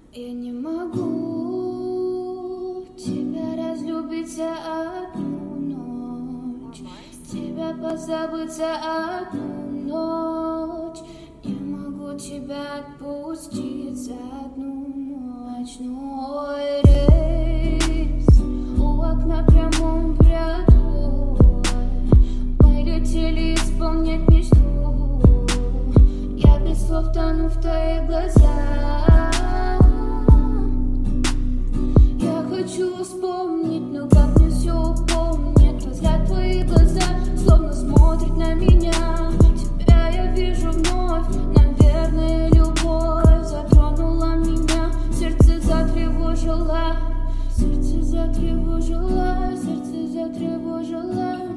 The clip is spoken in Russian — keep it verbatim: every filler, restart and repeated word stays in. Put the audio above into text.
Я не могу тебя разлюбить за одну ночь, тебя позабыть за одну ночь. Не могу тебя отпустить за одну ночной рейс. У окна прямом ряду мы летели исполнять мечту. Я без слов тону в твоих глазах. Хочу вспомнить, но как мне все помнит. Взгляд твоих глаза словно смотрит на меня. Тебя я вижу вновь, наверное, любовь затронула меня. Сердце затревожило, сердце затревожило, сердце затревожило.